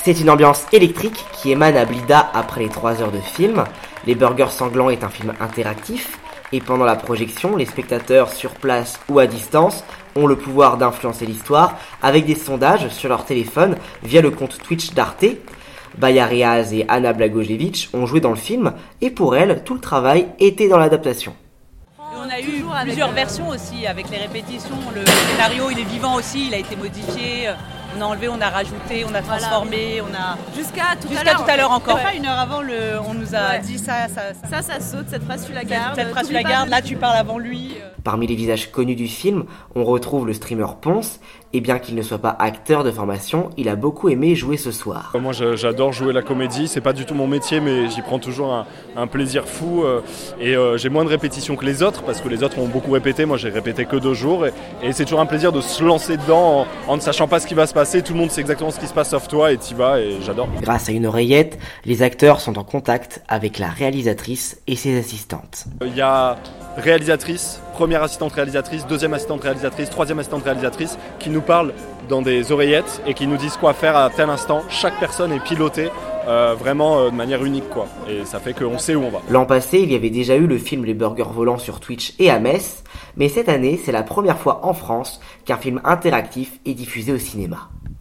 C'est une ambiance électrique qui émane à Blida après les 3 heures de film. Les Burgers Sanglants est un film interactif et pendant la projection, les spectateurs sur place ou à distance ont le pouvoir d'influencer l'histoire avec des sondages sur leur téléphone via le compte Twitch d'Arte. Baya Reaz et Anna Blagojevich ont joué dans le film et pour elles, tout le travail était dans l'adaptation. On a eu plusieurs versions aussi avec les répétitions. Le scénario, il est vivant aussi, il a été modifié. On a enlevé, on a rajouté, on a transformé, on a... Jusqu'à tout à l'heure encore. Ouais. Pas une heure avant, on nous a dit ça saute, cette phrase tu la gardes. Cette phrase tu la gardes, là tu parles avant lui. Parmi les visages connus du film, on retrouve le streamer Ponce, et bien qu'il ne soit pas acteur de formation, il a beaucoup aimé jouer ce soir. Moi j'adore jouer la comédie, c'est pas du tout mon métier mais j'y prends toujours un plaisir fou et j'ai moins de répétitions que les autres parce que les autres ont beaucoup répété, moi j'ai répété que 2 jours et c'est toujours un plaisir de se lancer dedans en ne sachant pas ce qui va se passer, tout le monde sait exactement ce qui se passe sauf toi et t'y vas et j'adore. Grâce à une oreillette, les acteurs sont en contact avec la réalisatrice et ses assistantes. Il y a réalisatrice, première assistante réalisatrice, deuxième assistante réalisatrice, troisième assistante réalisatrice qui nous parlent dans des oreillettes et qui nous disent quoi faire à tel instant. Chaque personne est pilotée vraiment de manière unique quoi. Et ça fait qu'on sait où on va. L'an passé, il y avait déjà eu le film Les Burgers Volants sur Twitch et à Metz, mais cette année, c'est la première fois en France qu'un film interactif est diffusé au cinéma.